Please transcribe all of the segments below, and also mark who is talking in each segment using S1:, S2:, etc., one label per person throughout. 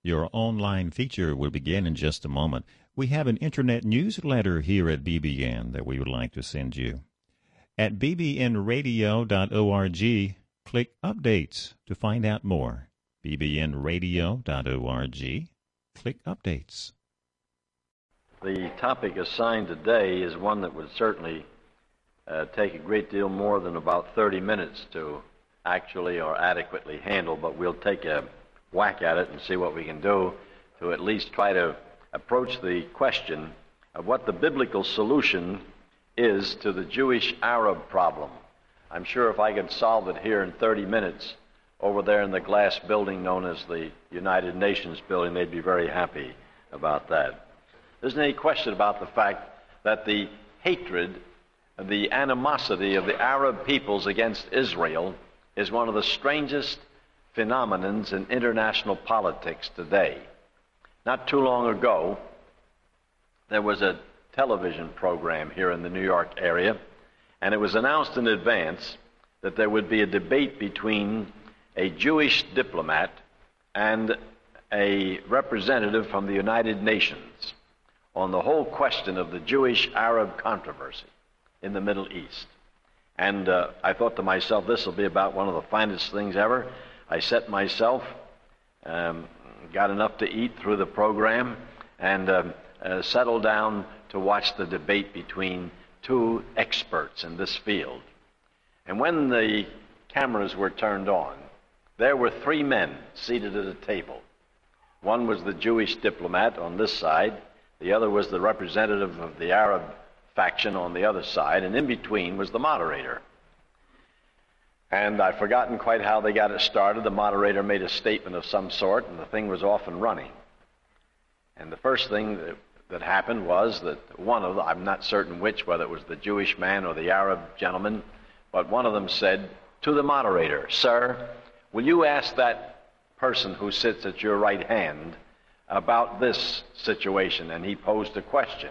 S1: Your online feature will begin in just a moment. We have an internet newsletter here at BBN that we would like to send you. At bbnradio.org, click Updates to find out more. bbnradio.org, click Updates.
S2: The topic assigned today is one that would certainly take a great deal more than about 30 minutes to actually or adequately handle, but we'll take a whack at it and see what we can do to at least try to approach the question of what the biblical solution is to the Jewish-Arab problem. I'm sure if I could solve it here in 30 minutes over there in the glass building known as the United Nations building, they'd be very happy about that. There isn't any question about the fact that the hatred, the animosity of the Arab peoples against Israel is one of the strangest phenomenons in international politics today. Not too long ago, there was a television program here in the New York area, and it was announced in advance that there would be a debate between a Jewish diplomat and a representative from the United Nations on the whole question of the Jewish-Arab controversy in the Middle East. And I thought to myself, this will be about one of the finest things ever. I set myself, got enough to eat through the program, and settled down to watch the debate between two experts in this field. And when the cameras were turned on, there were three men seated at a table. One was the Jewish diplomat on this side, the other was the representative of the Arab faction on the other side, and in between was the moderator. And I've forgotten quite how they got it started. The moderator made a statement of some sort, and the thing was off and running. And the first thing that happened was that one of them, I'm not certain which, whether it was the Jewish man or the Arab gentleman, but one of them said to the moderator, "Sir, will you ask that person who sits at your right hand about this situation?" And he posed a question.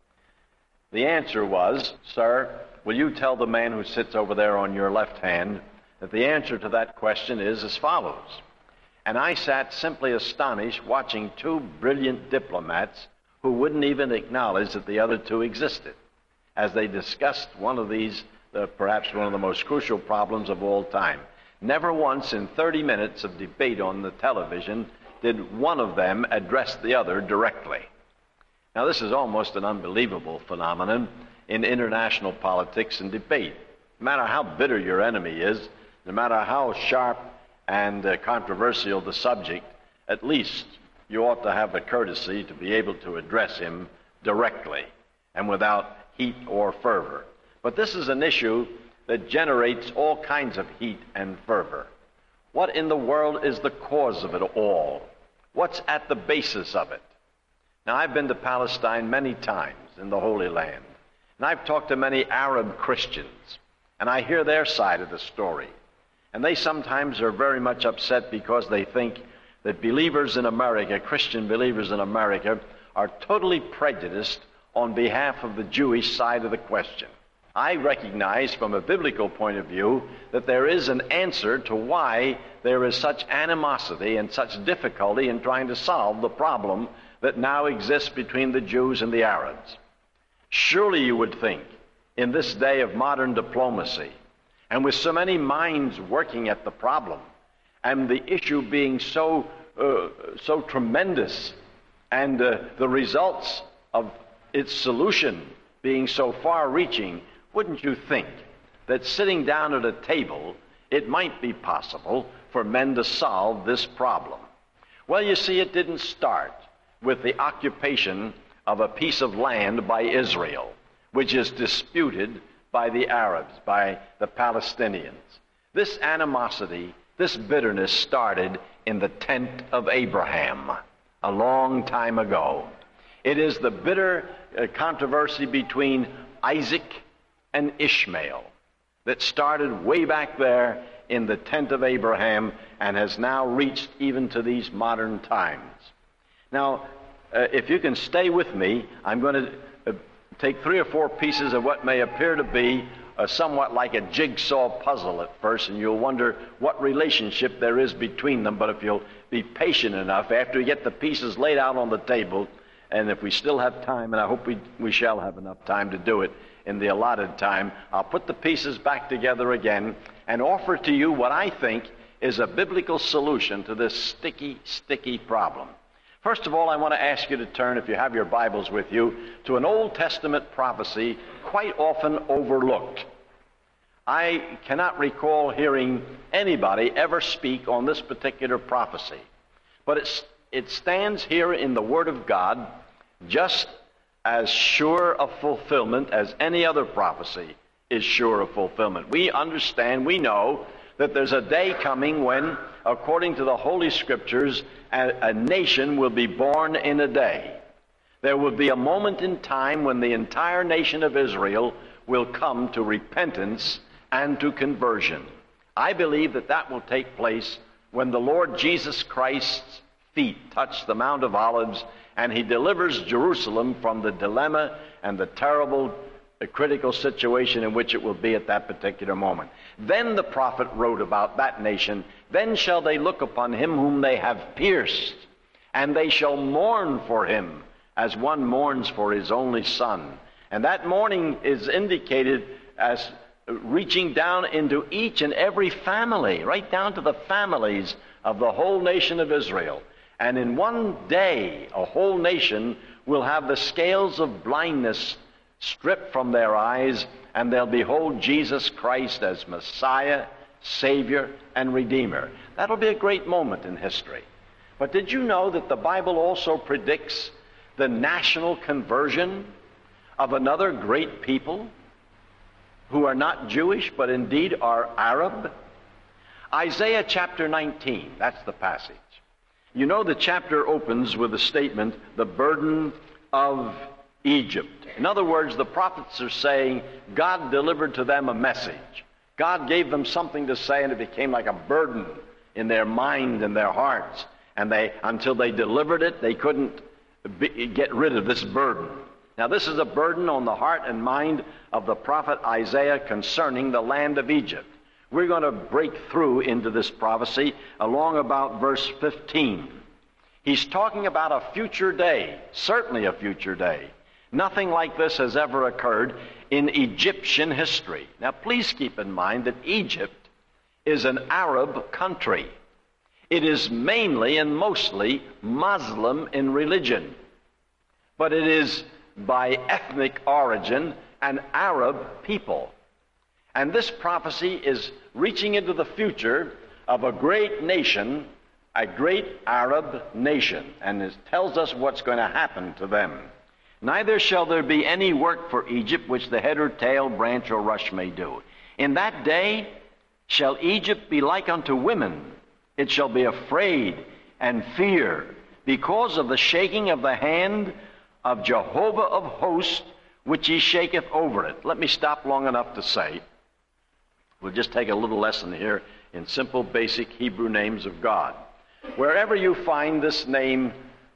S2: The answer was, "Sir, will you tell the man who sits over there on your left hand that the answer to that question is as follows?" And I sat simply astonished watching two brilliant diplomats who wouldn't even acknowledge that the other two existed as they discussed one of these, perhaps one of the most crucial problems of all time. Never once in 30 minutes of debate on the television did one of them address the other directly. Now, this is almost an unbelievable phenomenon in international politics and debate. No matter how bitter your enemy is, no matter how sharp and controversial the subject, at least you ought to have the courtesy to be able to address him directly and without heat or fervor. But this is an issue that generates all kinds of heat and fervor. What in the world is the cause of it all? What's at the basis of it? Now, I've been to Palestine many times in the Holy Land, and I've talked to many Arab Christians, and I hear their side of the story. And they sometimes are very much upset because they think that believers in America, Christian believers in America, are totally prejudiced on behalf of the Jewish side of the question. I recognize from a biblical point of view that there is an answer to why there is such animosity and such difficulty in trying to solve the problem that now exists between the Jews and the Arabs. Surely you would think, in this day of modern diplomacy, and with so many minds working at the problem, and the issue being so tremendous, and the results of its solution being so far-reaching, wouldn't you think that sitting down at a table, it might be possible for men to solve this problem? Well, you see, it didn't start with the occupation of a piece of land by Israel, which is disputed by the Arabs, by the Palestinians. This animosity, this bitterness started in the tent of Abraham a long time ago. It is the bitter controversy between Isaac and Ishmael that started way back there in the tent of Abraham and has now reached even to these modern times. Now, if you can stay with me, I'm going to take 3 or 4 pieces of what may appear to be somewhat like a jigsaw puzzle at first, and you'll wonder what relationship there is between them. But if you'll be patient enough, after you get the pieces laid out on the table, and if we still have time, and I hope we shall have enough time to do it in the allotted time, I'll put the pieces back together again and offer to you what I think is a biblical solution to this sticky problem. First of all, I want to ask you to turn, if you have your Bibles with you, to an Old Testament prophecy quite often overlooked. I cannot recall hearing anybody ever speak on this particular prophecy, but it stands here in the Word of God just as sure of fulfillment as any other prophecy is sure of fulfillment. We understand, we know that there's a day coming when, according to the Holy Scriptures, a nation will be born in a day. There will be a moment in time when the entire nation of Israel will come to repentance and to conversion. I believe that that will take place when the Lord Jesus Christ's feet touch the Mount of Olives and he delivers Jerusalem from the dilemma and the terrible, critical situation in which it will be at that particular moment. Then the prophet wrote about that nation, "Then shall they look upon him whom they have pierced, and they shall mourn for him as one mourns for his only son." And that mourning is indicated as reaching down into each and every family, right down to the families of the whole nation of Israel. And in one day, a whole nation will have the scales of blindness stripped from their eyes, and they'll behold Jesus Christ as Messiah, Savior, and Redeemer. That'll be a great moment in history. But did you know that the Bible also predicts the national conversion of another great people who are not Jewish, but indeed are Arab? Isaiah chapter 19, that's the passage. You know, the chapter opens with the statement, "the burden of Egypt." In other words, the prophets are saying God delivered to them a message. God gave them something to say, and it became like a burden in their mind and their hearts. And until they delivered it, they couldn't get rid of this burden. Now, this is a burden on the heart and mind of the prophet Isaiah concerning the land of Egypt. We're going to break through into this prophecy along about verse 15. He's talking about a future day, certainly a future day. Nothing like this has ever occurred in Egyptian history. Now, please keep in mind that Egypt is an Arab country. It is mainly and mostly Muslim in religion, but it is by ethnic origin an Arab people. And this prophecy is reaching into the future of a great nation, a great Arab nation, and it tells us what's going to happen to them. "Neither shall there be any work for Egypt which the head or tail, branch or rush may do. In that day shall Egypt be like unto women. It shall be afraid and fear because of the shaking of the hand of Jehovah of hosts, which he shaketh over it." Let me stop long enough to say, we'll just take a little lesson here in simple, basic Hebrew names of God. Wherever you find this name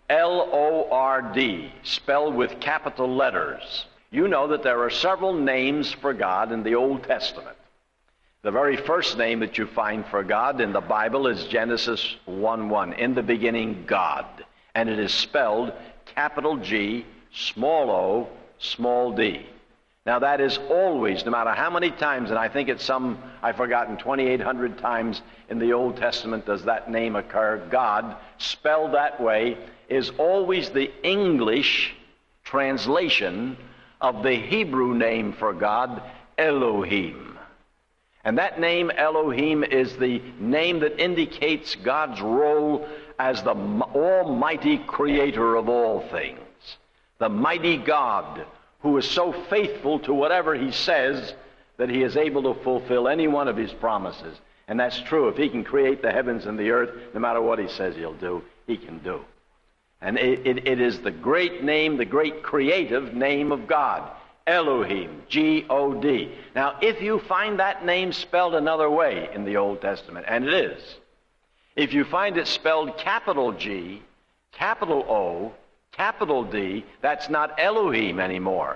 S2: L-O-R-D, spelled with capital letters, you know that there are several names for God in the Old Testament. The very first name that you find for God in the Bible is Genesis 1:1, "In the beginning, God." And it is spelled capital G, small o, small d. Now that is always, no matter how many times, and I think it's I've forgotten, 2,800 times in the Old Testament does that name occur, God, spelled that way, is always the English translation of the Hebrew name for God, Elohim. And that name, Elohim, is the name that indicates God's role as the almighty creator of all things, the mighty God who is so faithful to whatever he says that he is able to fulfill any one of his promises. And that's true. If he can create the heavens and the earth, no matter what he says he'll do, he can do. And it is the great name, the great creative name of God, Elohim, G-O-D. Now, if you find that name spelled another way in the Old Testament, and it is, if you find it spelled capital G, capital O, capital D, that's not Elohim anymore.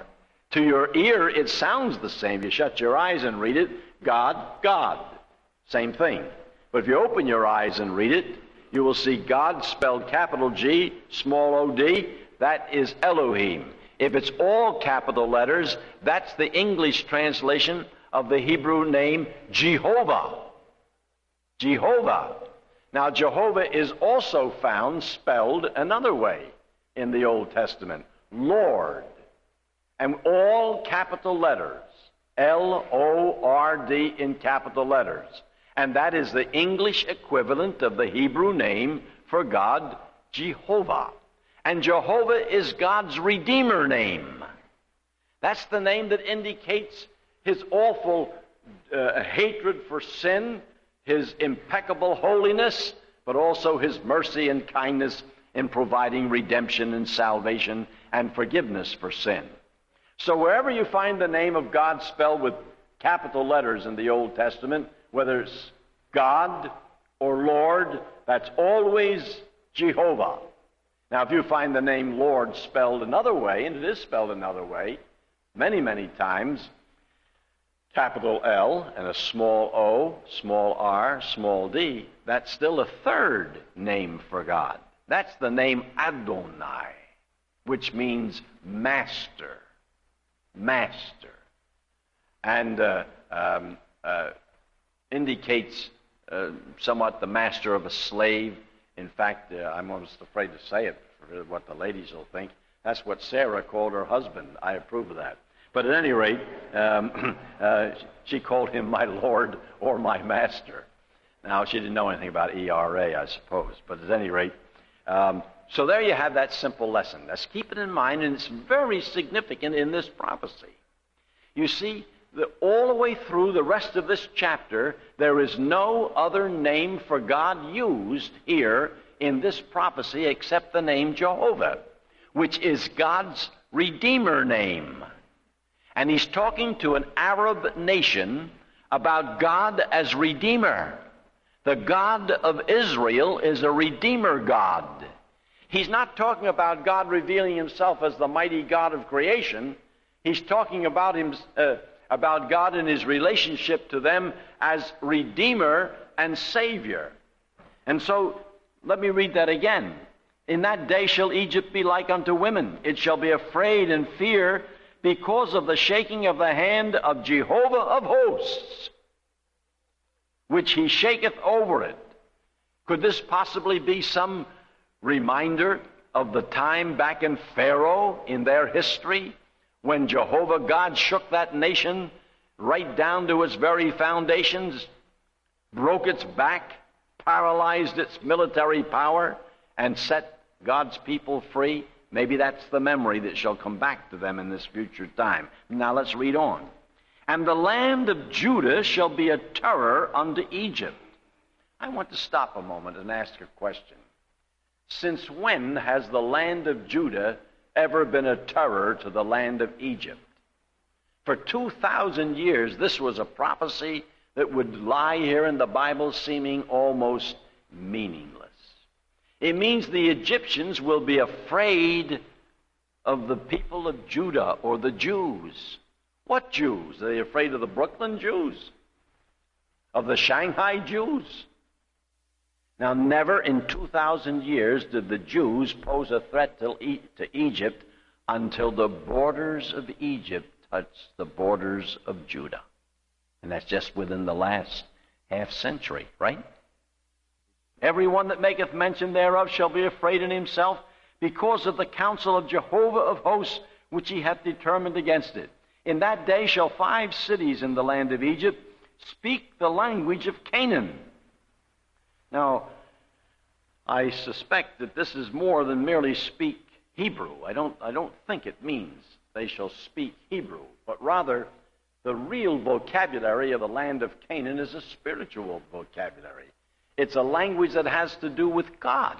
S2: To your ear, it sounds the same. You shut your eyes and read it, God, God. Same thing. But if you open your eyes and read it, you will see God spelled capital G, small o-d. That is Elohim. If it's all capital letters, that's the English translation of the Hebrew name Jehovah. Jehovah. Now, Jehovah is also found spelled another way in the Old Testament, Lord. And all capital letters, L-O-R-D in capital letters. And that is the English equivalent of the Hebrew name for God, Jehovah. And Jehovah is God's Redeemer name. That's the name that indicates his awful hatred for sin, his impeccable holiness, but also his mercy and kindness in providing redemption and salvation and forgiveness for sin. So wherever you find the name of God spelled with capital letters in the Old Testament, whether it's God or Lord, that's always Jehovah. Now, if you find the name Lord spelled another way, and it is spelled another way, many, many times, capital L and a small o, small r, small d, that's still a third name for God. That's the name Adonai, which means master. Master. And indicates somewhat the master of a slave. In fact, I'm almost afraid to say it for what the ladies will think. That's what Sarah called her husband. I approve of that. But at any rate, she called him my Lord or my master. Now, she didn't know anything about ERA, I suppose. But at any rate, so there you have that simple lesson. Let's keep it in mind, and it's very significant in this prophecy. You see, all the way through the rest of this chapter, there is no other name for God used here in this prophecy except the name Jehovah, which is God's Redeemer name. And he's talking to an Arab nation about God as Redeemer. The God of Israel is a Redeemer God. He's not talking about God revealing himself as the mighty God of creation. He's talking about about God and his relationship to them as Redeemer and Savior. And so, let me read that again. In that day shall Egypt be like unto women. It shall be afraid and fear because of the shaking of the hand of Jehovah of hosts, which he shaketh over it. Could this possibly be some reminder of the time back in Pharaoh in their history, when Jehovah God shook that nation right down to its very foundations, broke its back, paralyzed its military power, and set God's people free? Maybe that's the memory that shall come back to them in this future time. Now let's read on. And the land of Judah shall be a terror unto Egypt. I want to stop a moment and ask a question. Since when has the land of Judah ever been a terror to the land of Egypt? For 2,000 years, this was a prophecy that would lie here in the Bible seeming almost meaningless. It means the Egyptians will be afraid of the people of Judah or the Jews. What Jews? Are they afraid of the Brooklyn Jews? Of the Shanghai Jews? Now, never in 2,000 years did the Jews pose a threat to Egypt until the borders of Egypt touched the borders of Judah. And that's just within the last half century, right? Everyone that maketh mention thereof shall be afraid in himself because of the counsel of Jehovah of hosts, which he hath determined against it. In that day shall 5 cities in the land of Egypt speak the language of Canaan. Now, I suspect that this is more than merely speak Hebrew. I don't think it means they shall speak Hebrew, but rather the real vocabulary of the land of Canaan is a spiritual vocabulary. It's a language that has to do with God,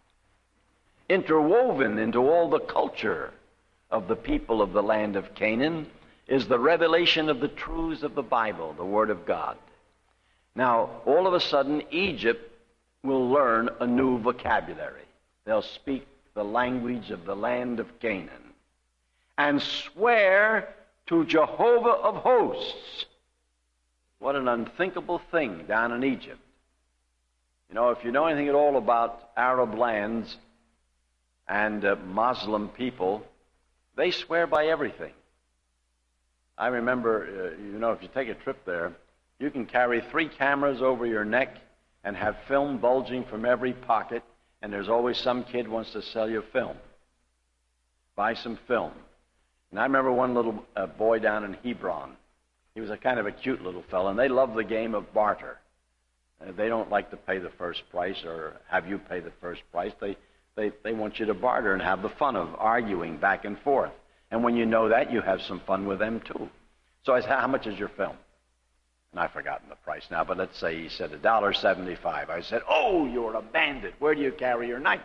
S2: interwoven into all the culture of the people of the land of Canaan is the revelation of the truths of the Bible, the Word of God. Now, all of a sudden, Egypt will learn a new vocabulary. They'll speak the language of the land of Canaan and swear to Jehovah of hosts. What an unthinkable thing down in Egypt. You know, if you know anything at all about Arab lands and Muslim people, they swear by everything. I remember, if you take a trip there, you can carry 3 cameras over your neck and have film bulging from every pocket, and there's always some kid wants to sell you film. Buy some film. And I remember one little boy down in Hebron. He was a kind of a cute little fellow, and they love the game of barter. They don't like to pay the first price or have you pay the first price. They want you to barter and have the fun of arguing back and forth. And when you know that, you have some fun with them too. So I said, how much is your film? And I've forgotten the price now, but let's say he said $1.75. I said, oh, you're a bandit. Where do you carry your knife?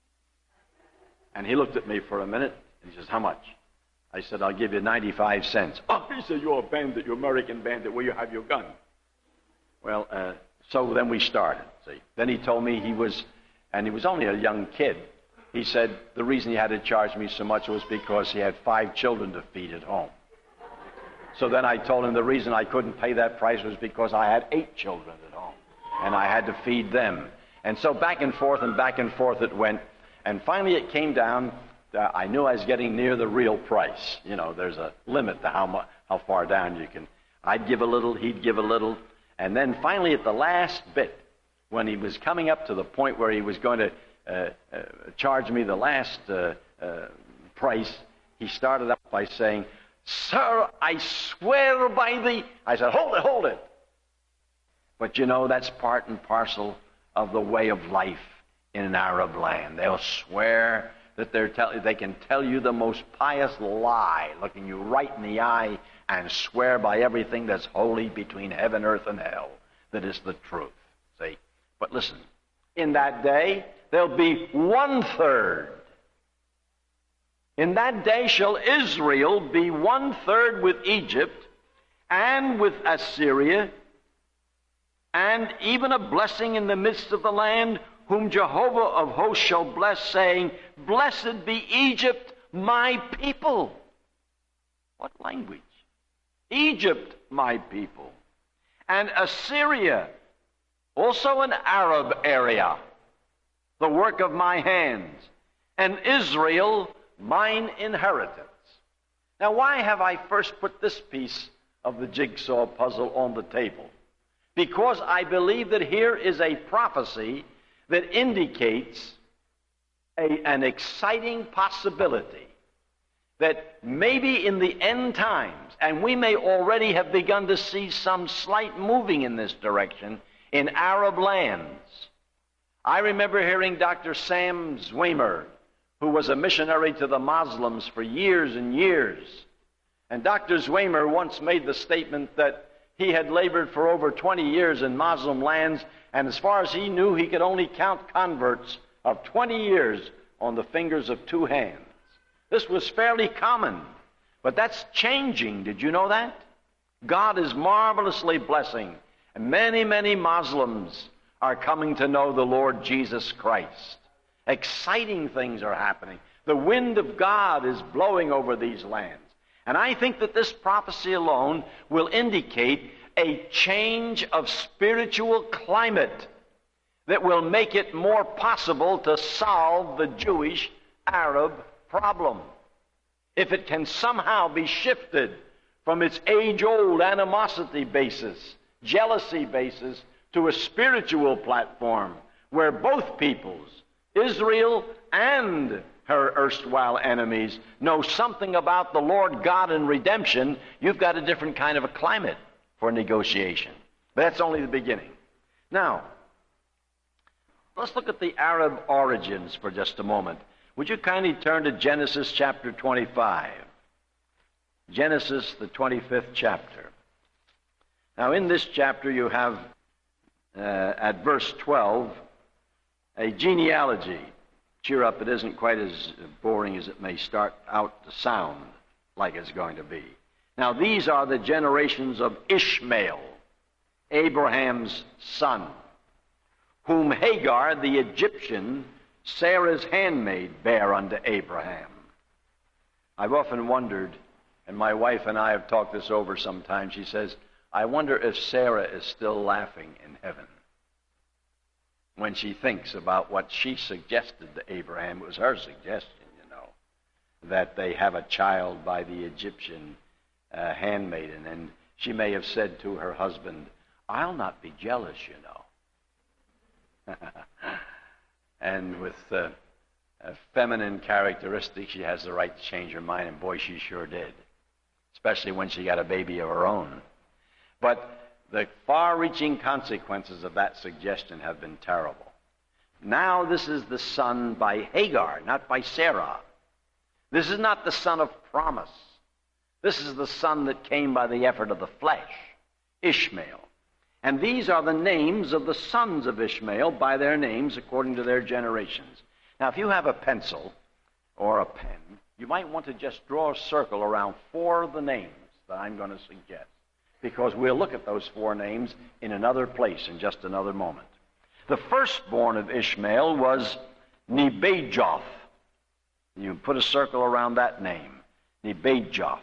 S2: And he looked at me for a minute, and he says, how much? I said, I'll give you 95 cents. Oh, he said, you're a bandit, you're American bandit. Where you have your gun? Well, so then we started, see. Then he told me he was only a young kid. He said the reason he had to charge me so much was because he had 5 children to feed at home. So then I told him the reason I couldn't pay that price was because I had 8 children at home, and I had to feed them. And so back and forth it went, and finally it came down. I knew I was getting near the real price. You know, there's a limit to how far down you can. I'd give a little, he'd give a little, and then finally at the last bit, when he was coming up to the point where he was going to charge me the last price, he started up by saying, sir, I swear by thee. I said, hold it. But you know, that's part and parcel of the way of life in an Arab land. They'll swear that they can tell you the most pious lie, looking you right in the eye, and swear by everything that's holy between heaven, earth, and hell, that is the truth. See? But listen, in that day, there'll be 1/3. In that day shall Israel be 1/3 with Egypt and with Assyria, and even a blessing in the midst of the land, whom Jehovah of hosts shall bless, saying, blessed be Egypt, my people. What language? Egypt, my people. And Assyria, also an Arab area, the work of my hands. And Israel, mine inheritance. Now, why have I first put this piece of the jigsaw puzzle on the table? Because I believe that here is a prophecy that indicates an exciting possibility that maybe in the end times, and we may already have begun to see some slight moving in this direction in Arab lands. I remember hearing Dr. Sam Zweimer, who was a missionary to the Muslims for years and years. And Dr. Zweimer once made the statement that he had labored for over 20 years in Muslim lands, and as far as he knew, he could only count converts of 20 years on the fingers of 2 hands. This was fairly common, but that's changing. Did you know that? God is marvelously blessing, and many, many Muslims are coming to know the Lord Jesus Christ. Exciting things are happening. The wind of God is blowing over these lands. And I think that this prophecy alone will indicate a change of spiritual climate that will make it more possible to solve the Jewish-Arab problem. If it can somehow be shifted from its age-old animosity basis, jealousy basis, to a spiritual platform where both peoples, Israel and her erstwhile enemies, know something about the Lord God and redemption, you've got a different kind of a climate for negotiation. But that's only the beginning. Now, let's look at the Arab origins for just a moment. Would you kindly turn to Genesis chapter 25? Genesis, the 25th chapter. Now, in this chapter you have, at verse 12, a genealogy. Cheer up, it isn't quite as boring as it may start out to sound like it's going to be. Now, these are the generations of Ishmael, Abraham's son, whom Hagar the Egyptian, Sarah's handmaid, bare unto Abraham. I've often wondered, And my wife and I have talked this over sometime. She says, I wonder if Sarah is still laughing in heaven when she thinks about what she suggested to Abraham. It was her suggestion, that they have a child by the Egyptian handmaiden. And she may have said to her husband, I'll not be jealous, And with a feminine characteristic, she has the right to change her mind, and boy, she sure did, especially when she got a baby of her own. But the far-reaching consequences of that suggestion have been terrible. Now this is the son by Hagar, not by Sarah. This is not the son of promise. This is the son that came by the effort of the flesh, Ishmael. And these are the names of the sons of Ishmael by their names according to their generations. Now, if you have a pencil or a pen, you might want to just draw a circle around 4 of the names that I'm going to suggest, because we'll look at those 4 names in another place in just another moment. The firstborn of Ishmael was Nebajoth. You put a circle around that name, Nebajoth.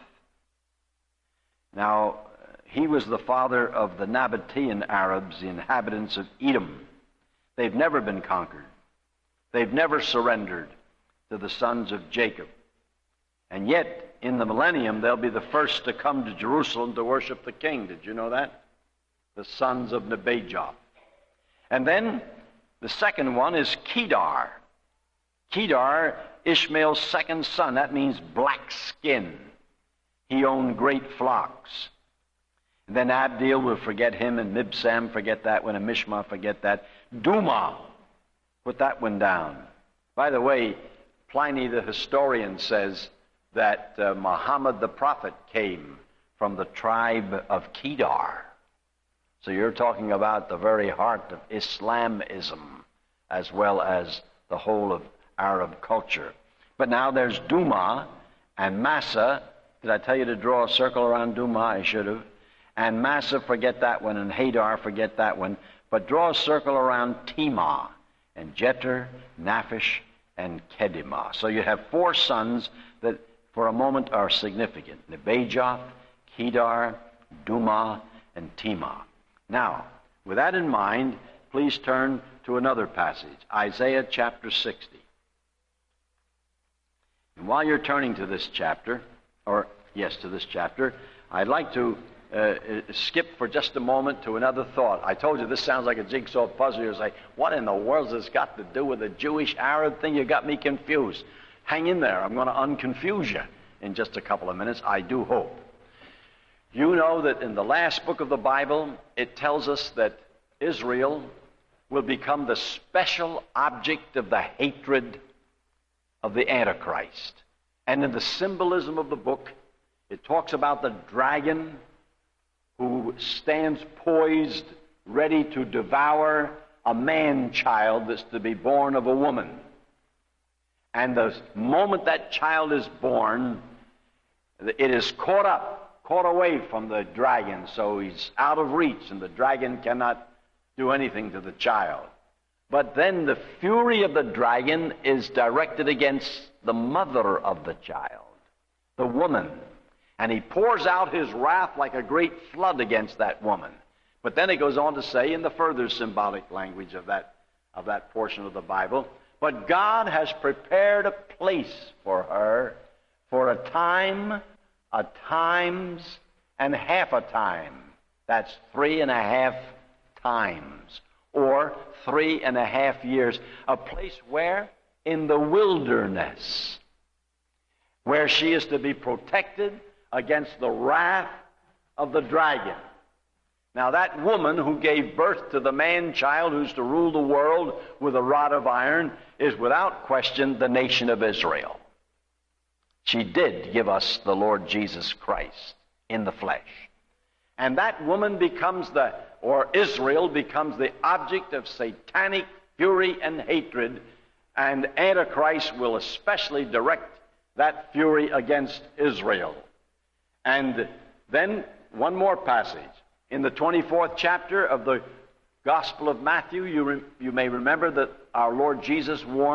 S2: Now, he was the father of the Nabatean Arabs, the inhabitants of Edom. They've never been conquered. They've never surrendered to the sons of Jacob. And yet, in the millennium, they'll be the first to come to Jerusalem to worship the king. Did you know that? The sons of Nebajoth. And then the second one is Kedar. Kedar, Ishmael's second son. That means black skin. He owned great flocks. And then Abdil will forget him, and Mibsam forget that one, and Mishma forget that. Duma, put that one down. By the way, Pliny the historian says that Muhammad the prophet came from the tribe of Kedar. So you're talking about the very heart of Islamism as well as the whole of Arab culture. But now there's Duma and Massa. Did I tell you to draw a circle around Duma? I should have. And Massa, forget that one, and Hadar, forget that one. But draw a circle around Timah, and Jeter, Naphish, and Kedemah. So you have 4 sons that for a moment are significant. Nebajoth, Kedar, Duma, and Timah. Now, with that in mind, please turn to another passage, Isaiah chapter 60. And while you're turning to this chapter, to this chapter, I'd like to skip for just a moment to another thought. I told you this sounds like a jigsaw puzzle. You're like, what in the world has this got to do with the Jewish-Arab thing? You got me confused. Hang in there. I'm going to unconfuse you in just a couple of minutes, I do hope. You know that in the last book of the Bible, it tells us that Israel will become the special object of the hatred of the Antichrist. And in the symbolism of the book, it talks about the dragon who stands poised, ready to devour a man-child that's to be born of a woman. And the moment that child is born, it is caught away from the dragon, so he's out of reach, and the dragon cannot do anything to the child. But then the fury of the dragon is directed against the mother of the child, the woman. And he pours out his wrath like a great flood against that woman. But then it goes on to say in the further symbolic language of that portion of the Bible, but God has prepared a place for her for a time, a times, and half a time. That's 3.5 times, or 3.5 years. A place where? In the wilderness, where she is to be protected against the wrath of the dragon. Now that woman who gave birth to the man-child who's to rule the world with a rod of iron is without question the nation of Israel. She did give us the Lord Jesus Christ in the flesh. And that woman becomes Israel becomes the object of satanic fury and hatred, and Antichrist will especially direct that fury against Israel. And then one more passage. In the 24th chapter of the Gospel of Matthew, you may remember that our Lord Jesus warned,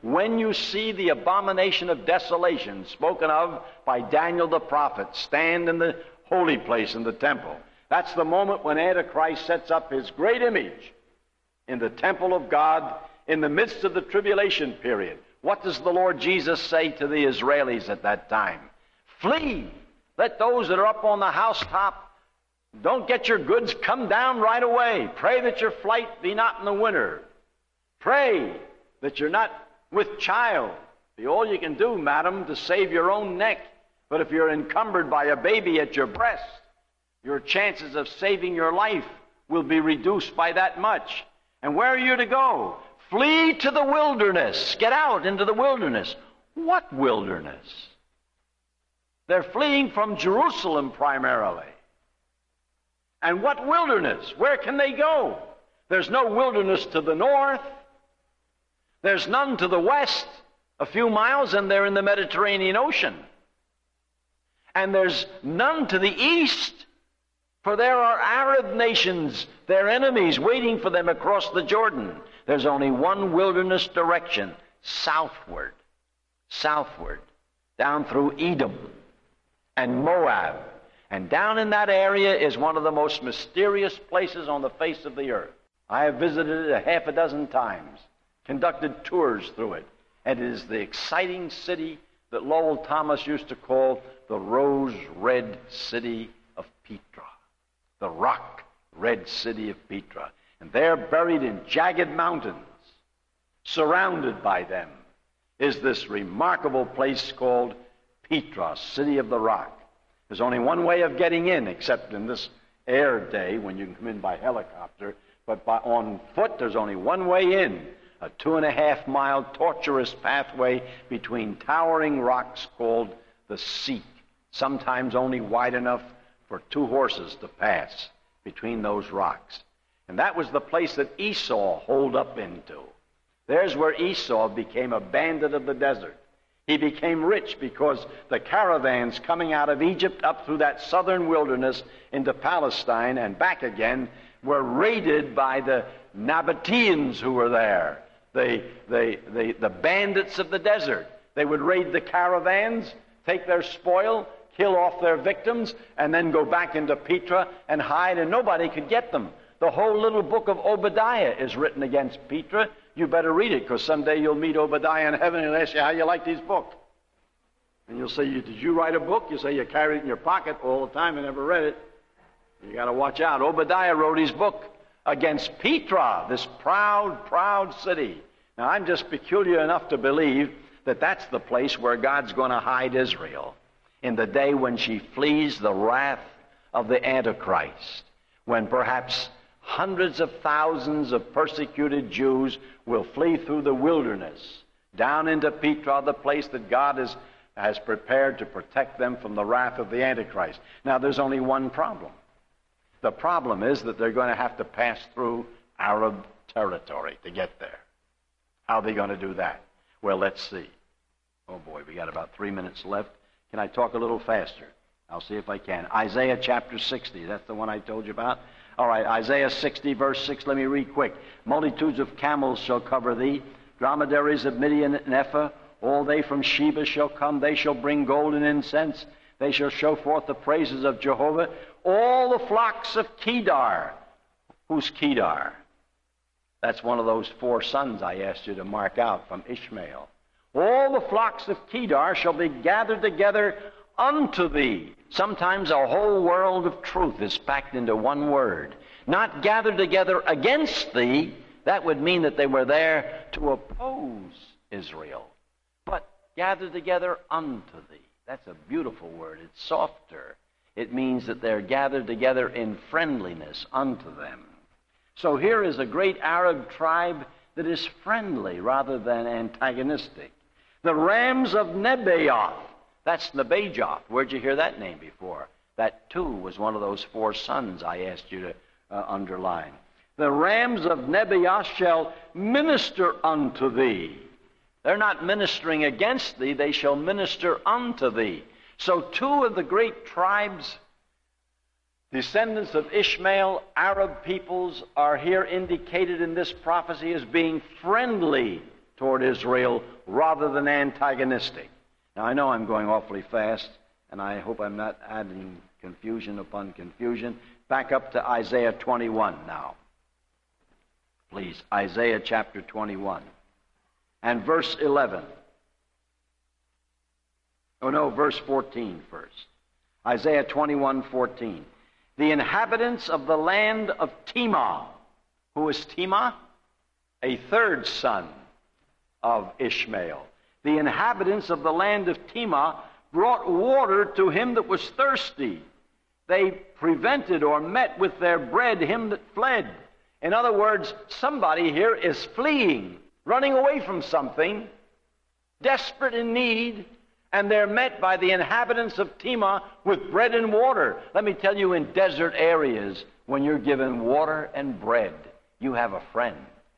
S2: when you see the abomination of desolation spoken of by Daniel the prophet stand in the holy place in the temple, that's the moment when Antichrist sets up his great image in the temple of God in the midst of the tribulation period. What does the Lord Jesus say to the Israelis at that time? Flee! Let those that are up on the housetop, don't get your goods, come down right away. Pray that your flight be not in the winter. Pray that you're not with child. Be all you can do, madam, to save your own neck. But if you're encumbered by a baby at your breast, your chances of saving your life will be reduced by that much. And where are you to go? Flee to the wilderness. Get out into the wilderness. What wilderness? They're fleeing from Jerusalem primarily. And what wilderness? Where can they go? There's no wilderness to the north. There's none to the west. A few miles and they're in the Mediterranean Ocean. And there's none to the east, for there are Arab nations, their enemies, waiting for them across the Jordan. There's only one wilderness direction, southward, down through Edom and Moab. And down in that area is one of the most mysterious places on the face of the earth. I have visited it a half a dozen times, conducted tours through it, and it is the exciting city that Lowell Thomas used to call the rose-red city of Petra, the rock-red city of Petra. And there, buried in jagged mountains, surrounded by them, is this remarkable place called Petra, city of the rock. There's only one way of getting in, except in this air day when you can come in by helicopter. But on foot, there's only one way in, a 2.5-mile tortuous pathway between towering rocks called the Seek, sometimes only wide enough for 2 horses to pass between those rocks. And that was the place that Esau holed up into. There's where Esau became a bandit of the desert. He became rich because the caravans coming out of Egypt up through that southern wilderness into Palestine and back again were raided by the Nabateans who were there, the bandits of the desert. They would raid the caravans, take their spoil, kill off their victims, and then go back into Petra and hide, and nobody could get them. The whole little book of Obadiah is written against Petra. You better read it, because someday you'll meet Obadiah in heaven and he'll ask you how you like this book. And you'll say, did you write a book? You say you carried it in your pocket all the time and never read it. You got to watch out. Obadiah wrote his book against Petra, this proud, proud city. Now, I'm just peculiar enough to believe that that's the place where God's going to hide Israel in the day when she flees the wrath of the Antichrist, when perhaps hundreds of thousands of persecuted Jews will flee through the wilderness down into Petra, the place that God has prepared to protect them from the wrath of the Antichrist. Now, there's only one problem. The problem is that they're going to have to pass through Arab territory to get there. How are they going to do that? Well, let's see. Oh, boy, we got about 3 minutes left. Can I talk a little faster? I'll see if I can. Isaiah chapter 60, that's the one I told you about? All right, Isaiah 60, verse 6, let me read quick. Multitudes of camels shall cover thee, dromedaries of Midian and Ephah, all they from Sheba shall come, they shall bring gold and incense, they shall show forth the praises of Jehovah. All the flocks of Kedar. Who's Kedar? That's one of those 4 sons I asked you to mark out from Ishmael. All the flocks of Kedar shall be gathered together unto thee. Sometimes a whole world of truth is packed into one word. Not gathered together against thee. That would mean that they were there to oppose Israel. But gathered together unto thee. That's a beautiful word. It's softer. It means that they're gathered together in friendliness unto them. So here is a great Arab tribe that is friendly rather than antagonistic. The rams of Nebaioth. That's Nebajoth. Where'd you hear that name before? That, too, was one of those 4 sons I asked you to underline. The rams of Nebaioth shall minister unto thee. They're not ministering against thee. They shall minister unto thee. So 2 of the great tribes, descendants of Ishmael, Arab peoples, are here indicated in this prophecy as being friendly
S3: toward Israel rather than antagonistic. Now, I know I'm going awfully fast, and I hope I'm not adding confusion upon confusion. Back up to Isaiah 21 now. Please, Isaiah chapter 21 and verse 11. Oh no, verse 14 first. Isaiah 21:14. The inhabitants of the land of Temah. Who is Temah? A third son of Ishmael. The inhabitants of the land of Temah brought water to him that was thirsty. They prevented or met with their bread him that fled. In other words, somebody here is fleeing, running away from something, desperate in need, and they're met by the inhabitants of Temah with bread and water. Let me tell you, in desert areas, when you're given water and bread, you have a friend.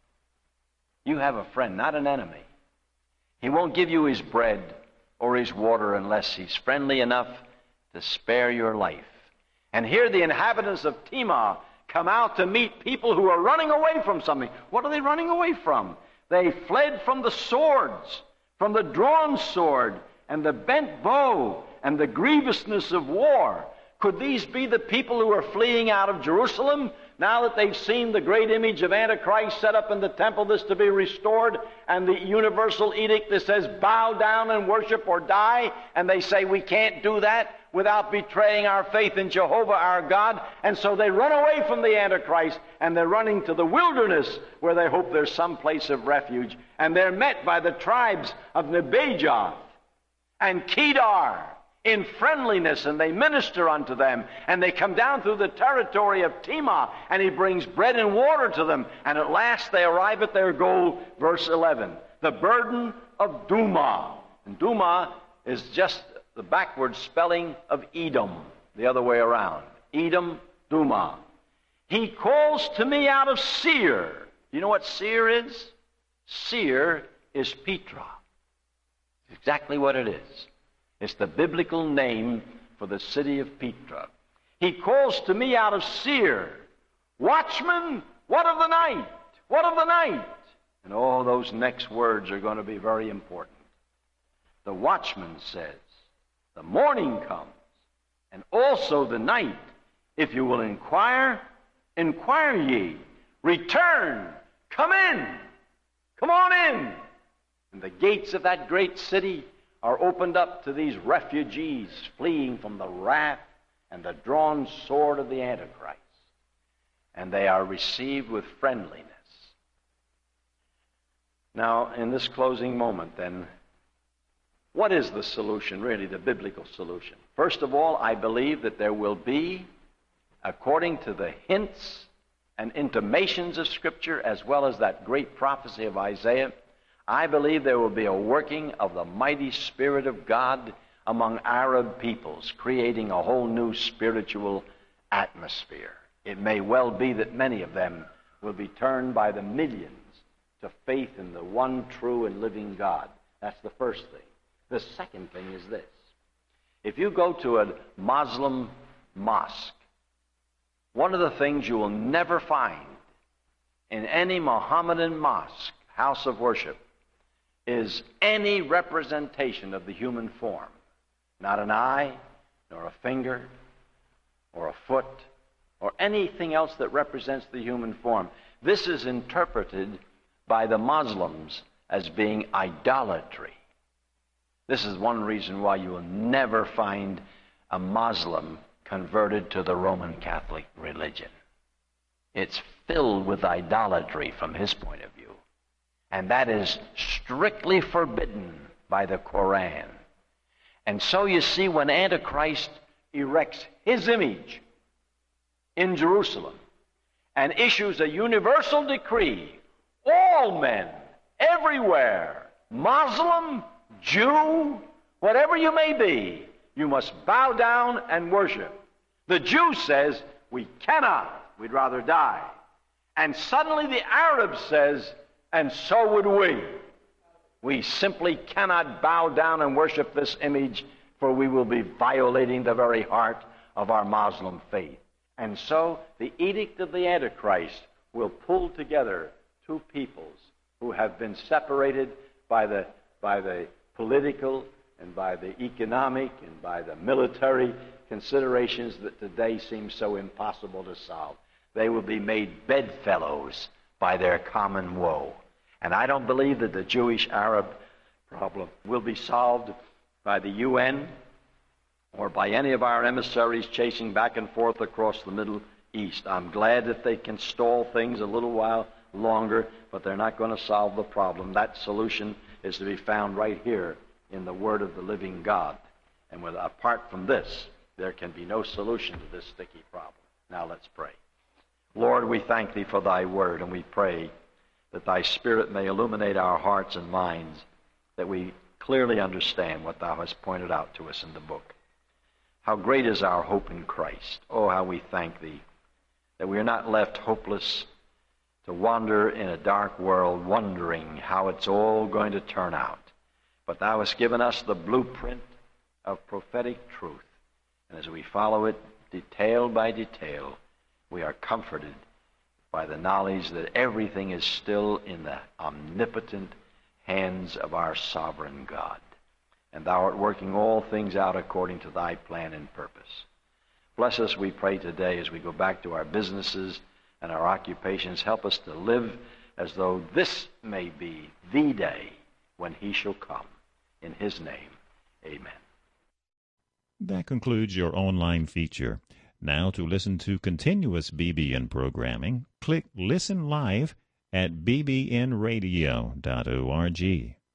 S3: You have a friend, not an enemy. He won't give you his bread or his water unless he's friendly enough to spare your life. And here the inhabitants of Temah come out to meet people who are running away from something. What are they running away from? They fled from the swords, from the drawn sword, and the bent bow, and the grievousness of war. Could these be the people who are fleeing out of Jerusalem, now that they've seen the great image of Antichrist set up in the temple that's to be restored, and the universal edict that says, bow down and worship or die, and they say, we can't do that without betraying our faith in Jehovah our God, and so they run away from the Antichrist, and they're running to the wilderness where they hope there's some place of refuge, and they're met by the tribes of Nebajoth and Kedar in friendliness, and they minister unto them, and they come down through the territory of Temah, and he brings bread and water to them, and at last they arrive at their goal. Verse 11, the burden of Dumah. And Dumah is just the backward spelling of Edom, the other way around. Edom, Dumah. He calls to me out of Seir. You know what Seir is? Seir is Petra. Exactly what it is. It's the biblical name for the city of Petra. He calls to me out of Seir, watchman, what of the night? What of the night? And all those next words are going to be very important. The watchman says, the morning comes, and also the night. If you will inquire, inquire ye. Return, come in, come on in. And the gates of that great city are opened up to these refugees fleeing from the wrath and the drawn sword of the Antichrist. And they are received with friendliness. Now, in this closing moment, then, what is the solution, really, the biblical solution? First of all, I believe that there will be, according to the hints and intimations of Scripture, as well as that great prophecy of Isaiah, I believe there will be a working of the mighty Spirit of God among Arab peoples, creating a whole new spiritual atmosphere. It may well be that many of them will be turned by the millions to faith in the one true and living God. That's the first thing. The second thing is this. If you go to a Muslim mosque, one of the things you will never find in any Mohammedan mosque, house of worship, is any representation of the human form. Not an eye, nor a finger, or a foot, or anything else that represents the human form. This is interpreted by the Muslims as being idolatry. This is one reason why you will never find a Muslim converted to the Roman Catholic religion. It's filled with idolatry from his point of view. And that is strictly forbidden by the Koran. And so you see, when Antichrist erects his image in Jerusalem and issues a universal decree, all men, everywhere, Muslim, Jew, whatever you may be, you must bow down and worship. The Jew says, we cannot, we'd rather die. And suddenly the Arab says, and so would we. We simply cannot bow down and worship this image, for we will be violating the very heart of our Muslim faith. And so the edict of the Antichrist will pull together two peoples who have been separated by the political and by the economic and by the military considerations that today seem so impossible to solve. They will be made bedfellows by their common woe. And I don't believe that the Jewish-Arab problem will be solved by the UN or by any of our emissaries chasing back and forth across the Middle East. I'm glad that they can stall things a little while longer, but they're not going to solve the problem. That solution is to be found right here in the Word of the living God. And apart from this, there can be no solution to this sticky problem. Now let's pray. Lord, we thank Thee for Thy Word, and we pray that Thy Spirit may illuminate our hearts and minds, that we clearly understand what Thou hast pointed out to us in the book. How great is our hope in Christ. Oh, how we thank Thee that we are not left hopeless to wander in a dark world, wondering how it's all going to turn out. But Thou hast given us the blueprint of prophetic truth. And as we follow it detail by detail, we are comforted by the knowledge that everything is still in the omnipotent hands of our sovereign God. And Thou art working all things out according to Thy plan and purpose. Bless us, we pray today, as we go back to our businesses and our occupations. Help us to live as though this may be the day when He shall come. In His name, amen.
S1: That concludes your online feature. Now, to listen to continuous BBN programming, click Listen Live at bbnradio.org.